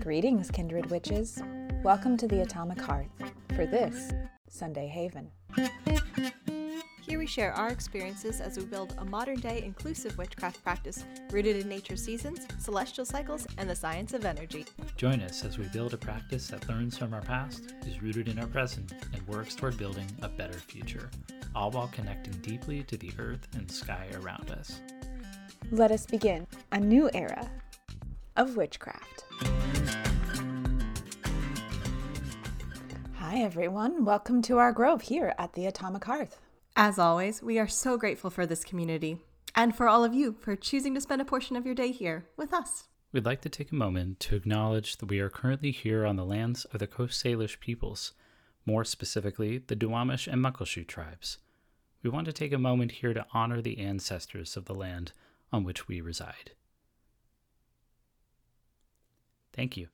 Greetings, kindred witches. Welcome to the Atomic Hearth for this Sunday Haven. Here we share our experiences as we build a modern-day inclusive witchcraft practice rooted in nature's seasons, celestial cycles, and the science of energy. Join us as we build a practice that learns from our past, is rooted in our present, and works toward building a better future, all while connecting deeply to the earth and sky around us. Let us begin a new era of witchcraft. Hi everyone, welcome to our grove here at the Atomic Hearth. As always, we are so grateful for this community, and for all of you for choosing to spend a portion of your day here with us. We'd like to take a moment to acknowledge that we are currently here on the lands of the Coast Salish peoples, more specifically the Duwamish and Muckleshoot tribes. We want to take a moment here to honor the ancestors of the land on which we reside. Thank you.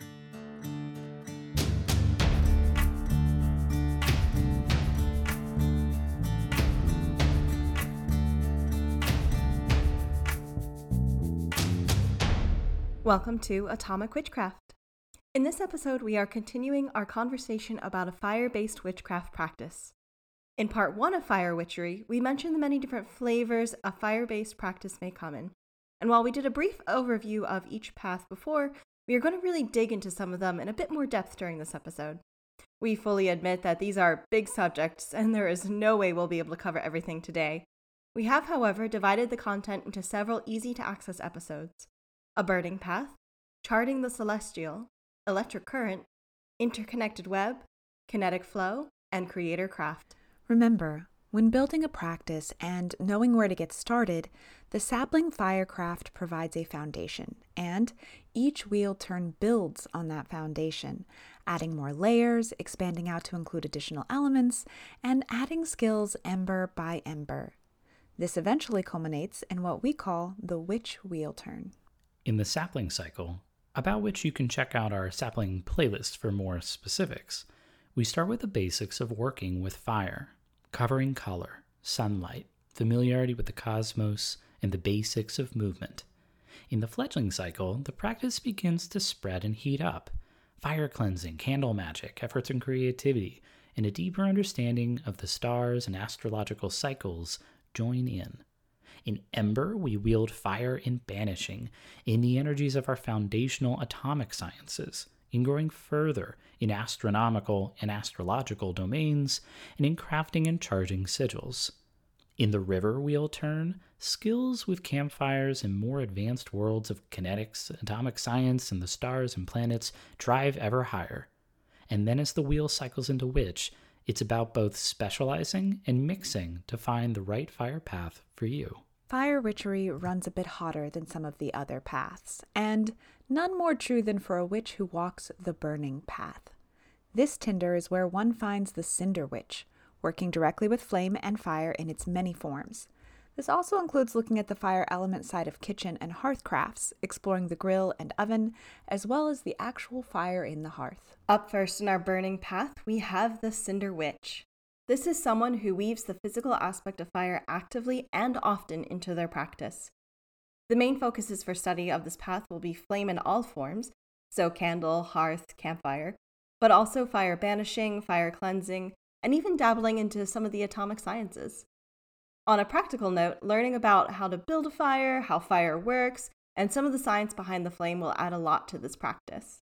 Welcome to Atomic Witchcraft. In this episode, we are continuing our conversation about a fire-based witchcraft practice. In part 1 of Fire Witchery, we mentioned the many different flavors a fire-based practice may come in. And while we did a brief overview of each path before, we are going to really dig into some of them in a bit more depth during this episode. We fully admit that these are big subjects, and there is no way we'll be able to cover everything today. We have, however, divided the content into several easy-to-access episodes: a burning path, charting the celestial, electric current, interconnected web, kinetic flow, and creator craft. Remember, when building a practice and knowing where to get started, the sapling firecraft provides a foundation, and each wheel turn builds on that foundation, adding more layers, expanding out to include additional elements, and adding skills ember by ember. This eventually culminates in what we call the witch wheel turn. In the sapling cycle, about which you can check out our sapling playlist for more specifics, we start with the basics of working with fire, covering color, sunlight, familiarity with the cosmos, and the basics of movement. In the fledgling cycle, the practice begins to spread and heat up. Fire cleansing, candle magic, efforts in creativity, and a deeper understanding of the stars and astrological cycles join in. In Ember, we wield fire in banishing, in the energies of our foundational atomic sciences, in growing further in astronomical and astrological domains, and in crafting and charging sigils. In the River wheel turn, skills with campfires and more advanced worlds of kinetics, atomic science, and the stars and planets drive ever higher. And then as the wheel cycles into Witch, it's about both specializing and mixing to find the right fire path for you. Fire witchery runs a bit hotter than some of the other paths, and none more true than for a witch who walks the burning path. This tinder is where one finds the Cinder Witch, working directly with flame and fire in its many forms. This also includes looking at the fire element side of kitchen and hearth crafts, exploring the grill and oven, as well as the actual fire in the hearth. Up first in our burning path, we have the Cinder Witch. This is someone who weaves the physical aspect of fire actively and often into their practice. The main focuses for study of this path will be flame in all forms, so candle, hearth, campfire, but also fire banishing, fire cleansing, and even dabbling into some of the atomic sciences. On a practical note, learning about how to build a fire, how fire works, and some of the science behind the flame will add a lot to this practice.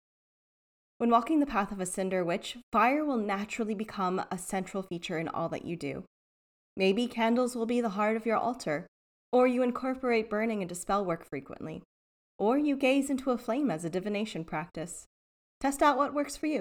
When walking the path of a Cinder Witch, fire will naturally become a central feature in all that you do. Maybe candles will be the heart of your altar, or you incorporate burning into spell work frequently, or you gaze into a flame as a divination practice. Test out what works for you.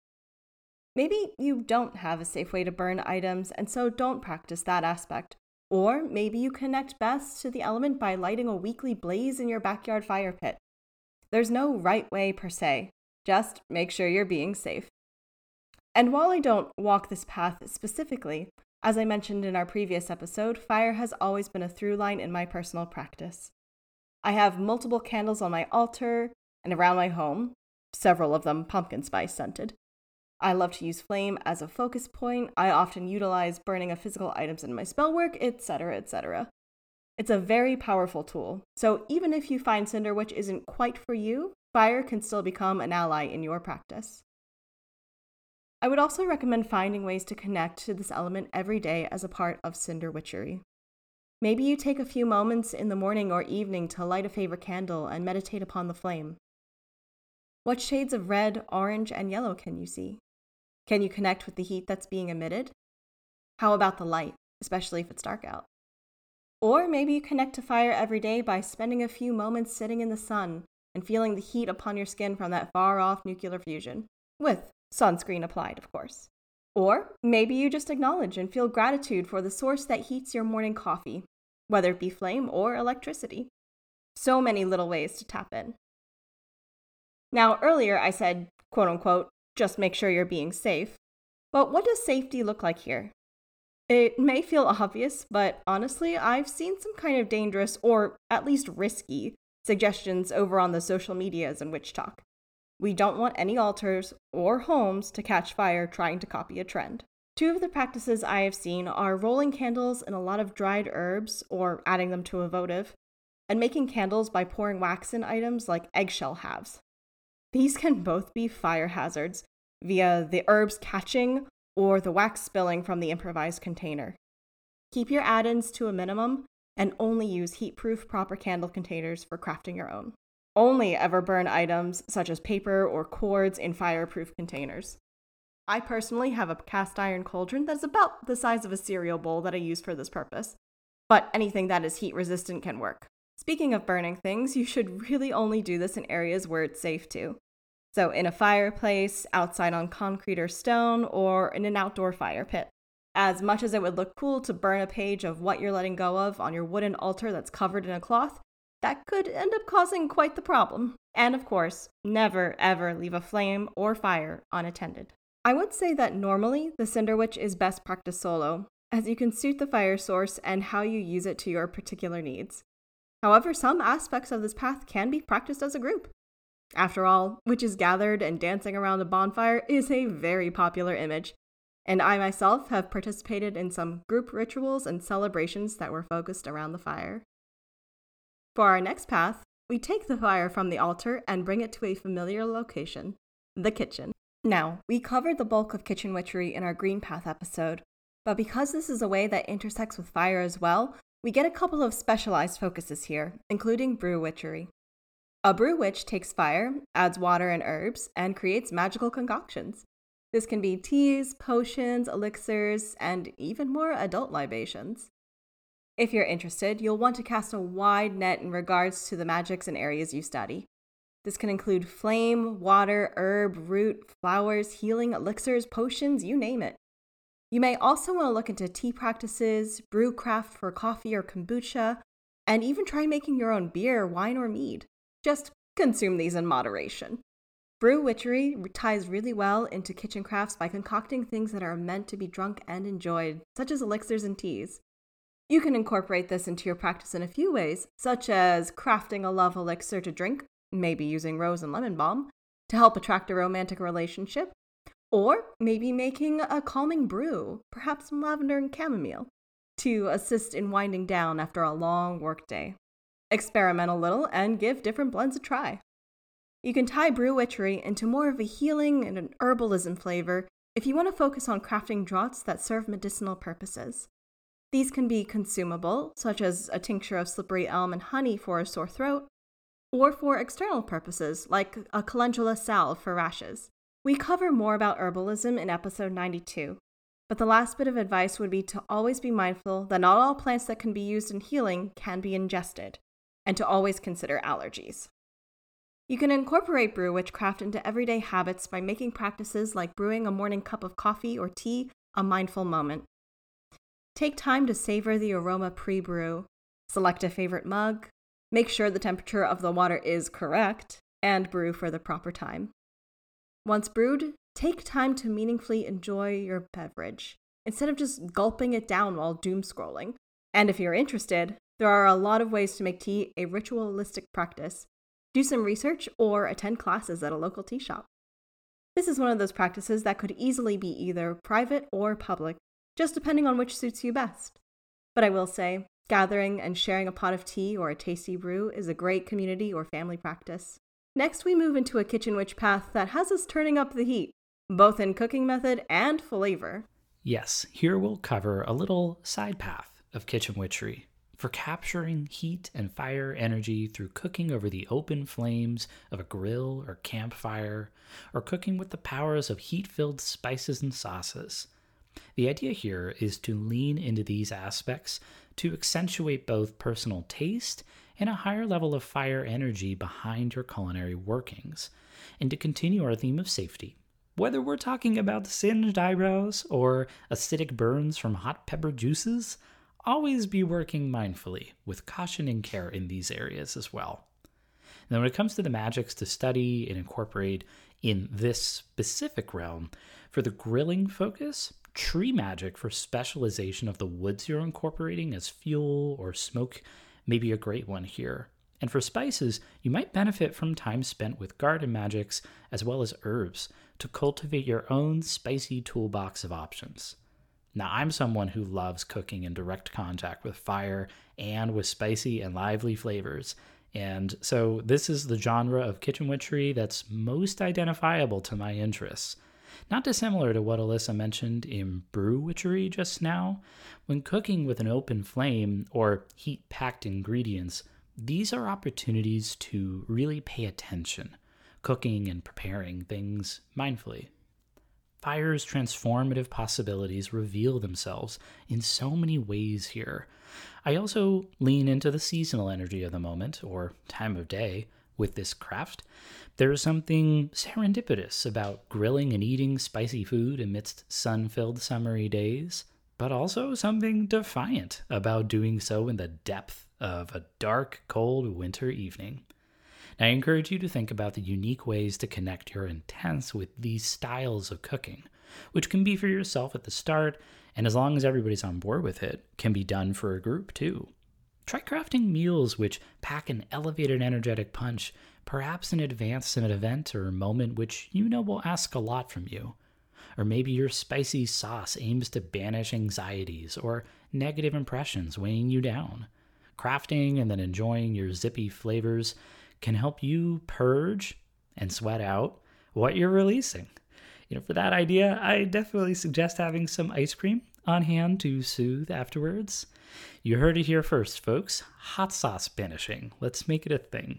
Maybe you don't have a safe way to burn items and so don't practice that aspect, or maybe you connect best to the element by lighting a weekly blaze in your backyard fire pit. There's no right way per se. Just make sure you're being safe. And while I don't walk this path specifically, as I mentioned in our previous episode, fire has always been a through line in my personal practice. I have multiple candles on my altar and around my home, several of them pumpkin spice scented. I love to use flame as a focus point. I often utilize burning of physical items in my spell work, etc., etc. It's a very powerful tool, so even if you find Cinder Witch isn't quite for you, fire can still become an ally in your practice. I would also recommend finding ways to connect to this element every day as a part of cinder witchery. Maybe you take a few moments in the morning or evening to light a favorite candle and meditate upon the flame. What shades of red, orange, and yellow can you see? Can you connect with the heat that's being emitted? How about the light, especially if it's dark out? Or maybe you connect to fire every day by spending a few moments sitting in the sun and feeling the heat upon your skin from that far-off nuclear fusion, with sunscreen applied, of course. Or maybe you just acknowledge and feel gratitude for the source that heats your morning coffee, whether it be flame or electricity. So many little ways to tap in. Now, earlier I said, quote unquote, just make sure you're being safe. But what does safety look like here? It may feel obvious, but honestly, I've seen some kind of dangerous, or at least risky, suggestions over on the social medias and witch talk. We don't want any altars or homes to catch fire trying to copy a trend. Two of the practices I have seen are rolling candles in a lot of dried herbs or adding them to a votive, and making candles by pouring wax in items like eggshell halves. These can both be fire hazards via the herbs catching or the wax spilling from the improvised container. Keep your add-ins to a minimum and only use heat-proof proper candle containers for crafting your own. Only ever burn items such as paper or cords in fireproof containers. I personally have a cast iron cauldron that's about the size of a cereal bowl that I use for this purpose, but anything that is heat resistant can work. Speaking of burning things, you should really only do this in areas where it's safe to. So in a fireplace, outside on concrete or stone, or in an outdoor fire pit. As much as it would look cool to burn a page of what you're letting go of on your wooden altar that's covered in a cloth, that could end up causing quite the problem. And of course, never ever leave a flame or fire unattended. I would say that normally the Cinder Witch is best practiced solo, as you can suit the fire source and how you use it to your particular needs. However, some aspects of this path can be practiced as a group. After all, witches gathered and dancing around a bonfire is a very popular image, and I myself have participated in some group rituals and celebrations that were focused around the fire. For our next path, we take the fire from the altar and bring it to a familiar location, the kitchen. Now, we covered the bulk of kitchen witchery in our Green Path episode, but because this is a way that intersects with fire as well, we get a couple of specialized focuses here, including brew witchery. A brew witch takes fire, adds water and herbs, and creates magical concoctions. This can be teas, potions, elixirs, and even more adult libations. If you're interested, you'll want to cast a wide net in regards to the magics and areas you study. This can include flame, water, herb, root, flowers, healing, elixirs, potions, you name it. You may also want to look into tea practices, brew craft for coffee or kombucha, and even try making your own beer, wine, or mead. Just consume these in moderation. Brew witchery ties really well into kitchen crafts by concocting things that are meant to be drunk and enjoyed, such as elixirs and teas. You can incorporate this into your practice in a few ways, such as crafting a love elixir to drink, maybe using rose and lemon balm, to help attract a romantic relationship, or maybe making a calming brew, perhaps some lavender and chamomile, to assist in winding down after a long workday. Experiment a little and give different blends a try. You can tie brew witchery into more of a healing and an herbalism flavor if you want to focus on crafting draughts that serve medicinal purposes. These can be consumable, such as a tincture of slippery elm and honey for a sore throat, or for external purposes, like a calendula salve for rashes. We cover more about herbalism in episode 92, but the last bit of advice would be to always be mindful that not all plants that can be used in healing can be ingested, and to always consider allergies. You can incorporate brew witchcraft into everyday habits by making practices like brewing a morning cup of coffee or tea a mindful moment. Take time to savor the aroma pre-brew, select a favorite mug, make sure the temperature of the water is correct, and brew for the proper time. Once brewed, take time to meaningfully enjoy your beverage, instead of just gulping it down while doom scrolling. And if you're interested, there are a lot of ways to make tea a ritualistic practice. Do some research or attend classes at a local tea shop. This is one of those practices that could easily be either private or public, just depending on which suits you best. But I will say, gathering and sharing a pot of tea or a tasty brew is a great community or family practice. Next, we move into a kitchen witch path that has us turning up the heat, both in cooking method and flavor. Yes, here we'll cover a little side path of kitchen witchery for capturing heat and fire energy through cooking over the open flames of a grill or campfire, or cooking with the powers of heat-filled spices and sauces. The idea here is to lean into these aspects to accentuate both personal taste and a higher level of fire energy behind your culinary workings, and to continue our theme of safety. Whether we're talking about singed eyebrows or acidic burns from hot pepper juices, always be working mindfully with caution and care in these areas as well. Now, when it comes to the magics to study and incorporate in this specific realm, for the grilling focus, tree magic for specialization of the woods you're incorporating as fuel or smoke may be a great one here. And for spices, you might benefit from time spent with garden magics as well as herbs to cultivate your own spicy toolbox of options. Now, I'm someone who loves cooking in direct contact with fire and with spicy and lively flavors, and so this is the genre of kitchen witchery that's most identifiable to my interests. Not dissimilar to what Alyssa mentioned in brew witchery just now. When cooking with an open flame or heat-packed ingredients, these are opportunities to really pay attention, cooking and preparing things mindfully. Fire's transformative possibilities reveal themselves in so many ways here. I also lean into the seasonal energy of the moment, or time of day, with this craft. There is something serendipitous about grilling and eating spicy food amidst sun-filled summery days, but also something defiant about doing so in the depth of a dark, cold winter evening. I encourage you to think about the unique ways to connect your intents with these styles of cooking, which can be for yourself at the start, and as long as everybody's on board with it, can be done for a group too. Try crafting meals which pack an elevated energetic punch, perhaps in advance of an event or a moment which you know will ask a lot from you. Or maybe your spicy sauce aims to banish anxieties or negative impressions weighing you down. Crafting and then enjoying your zippy flavors can help you purge and sweat out what you're releasing. For that idea, I definitely suggest having some ice cream on hand to soothe afterwards. You heard it here first, folks. Hot sauce banishing. Let's make it a thing.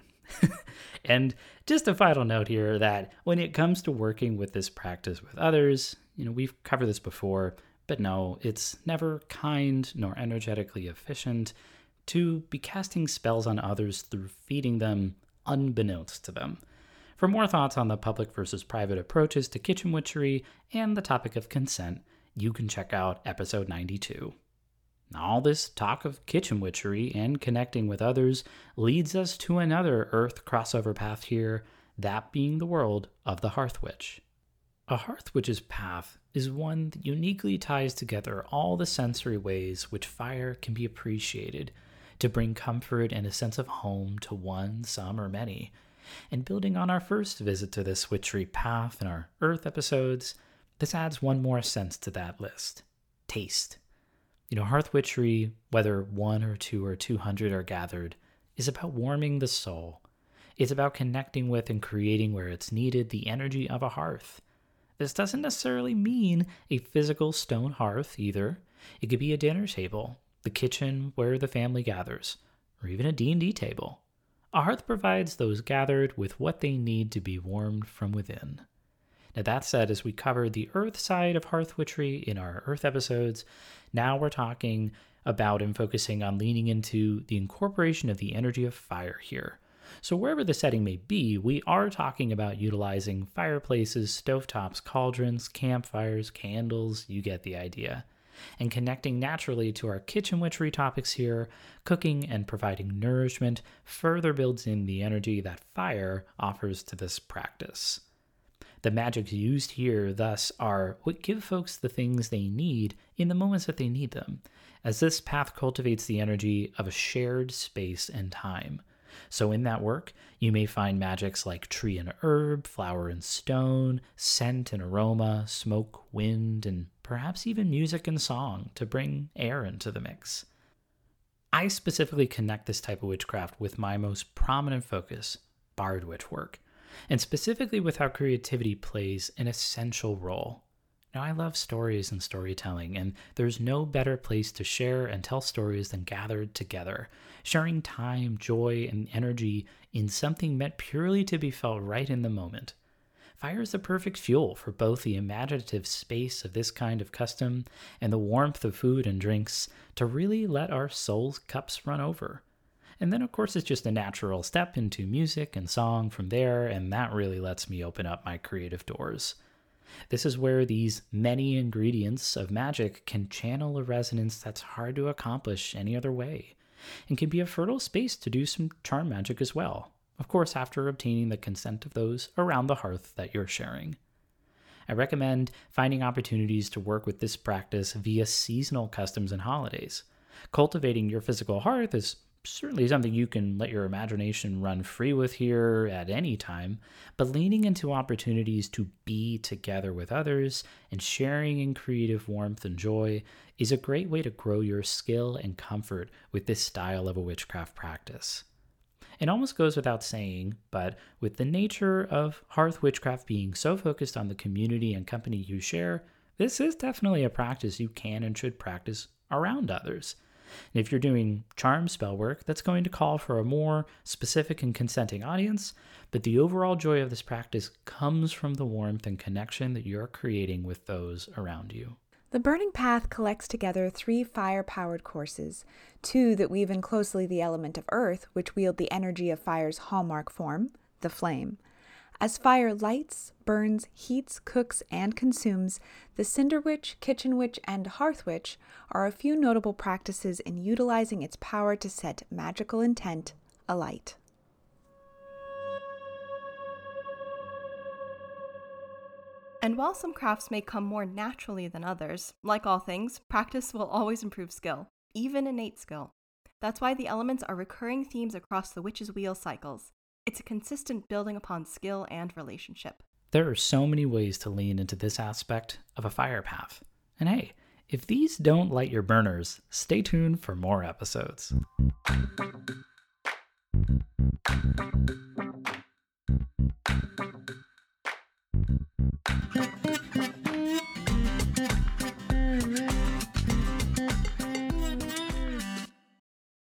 And just a final note here that when it comes to working with this practice with others, we've covered this before, but no, it's never kind nor energetically efficient to be casting spells on others through feeding them unbeknownst to them. For more thoughts on the public versus private approaches to kitchen witchery and the topic of consent, you can check out episode 92. All this talk of kitchen witchery and connecting with others leads us to another Earth crossover path here, that being the world of the Hearth Witch. A Hearth Witch's path is one that uniquely ties together all the sensory ways which fire can be appreciated to bring comfort and a sense of home to one, some, or many. And building on our first visit to this witchery path in our Earth episodes, this adds one more sense to that list: taste. Hearth witchery, whether 1 or 2 or 200 are gathered, is about warming the soul. It's about connecting with and creating where it's needed the energy of a hearth. This doesn't necessarily mean a physical stone hearth either. It could be a dinner table, the kitchen where the family gathers, or even a D&D table. A hearth provides those gathered with what they need to be warmed from within. Now, that said, as we covered the earth side of hearth witchery in our earth episodes, now we're talking about and focusing on leaning into the incorporation of the energy of fire here. So wherever the setting may be, we are talking about utilizing fireplaces, stovetops, cauldrons, campfires, candles, you get the idea. And connecting naturally to our kitchen witchery topics here, cooking and providing nourishment further builds in the energy that fire offers to this practice. The magics used here, thus, are what give folks the things they need in the moments that they need them, as this path cultivates the energy of a shared space and time. So in that work, you may find magics like tree and herb, flower and stone, scent and aroma, smoke, wind, and perhaps even music and song to bring air into the mix. I specifically connect this type of witchcraft with my most prominent focus, bard witch work, and specifically with how creativity plays an essential role. Now, I love stories and storytelling, and there's no better place to share and tell stories than gathered together, sharing time, joy, and energy in something meant purely to be felt right in the moment. Fire is the perfect fuel for both the imaginative space of this kind of custom and the warmth of food and drinks to really let our souls' cups run over. And then, of course, it's just a natural step into music and song from there, and that really lets me open up my creative doors. This is where these many ingredients of magic can channel a resonance that's hard to accomplish any other way, and can be a fertile space to do some charm magic as well, of course after obtaining the consent of those around the hearth that you're sharing. I recommend finding opportunities to work with this practice via seasonal customs and holidays. Cultivating your physical hearth is certainly something you can let your imagination run free with here at any time, but leaning into opportunities to be together with others and sharing in creative warmth and joy is a great way to grow your skill and comfort with this style of a witchcraft practice. It almost goes without saying, but with the nature of hearth witchcraft being so focused on the community and company you share, this is definitely a practice you can and should practice around others. And if you're doing charm spell work, that's going to call for a more specific and consenting audience, but the overall joy of this practice comes from the warmth and connection that you're creating with those around you. The Burning Path collects together 3 fire-powered courses, 2 that weave in closely the element of earth, which wield the energy of fire's hallmark form, the flame. As fire lights, burns, heats, cooks, and consumes, the Cinder Witch, Kitchen Witch, and Hearth Witch are a few notable practices in utilizing its power to set magical intent alight. And while some crafts may come more naturally than others, like all things, practice will always improve skill, even innate skill. That's why the elements are recurring themes across the Witch's Wheel cycles. It's a consistent building upon skill and relationship. There are so many ways to lean into this aspect of a fire path. And hey, if these don't light your burners, stay tuned for more episodes.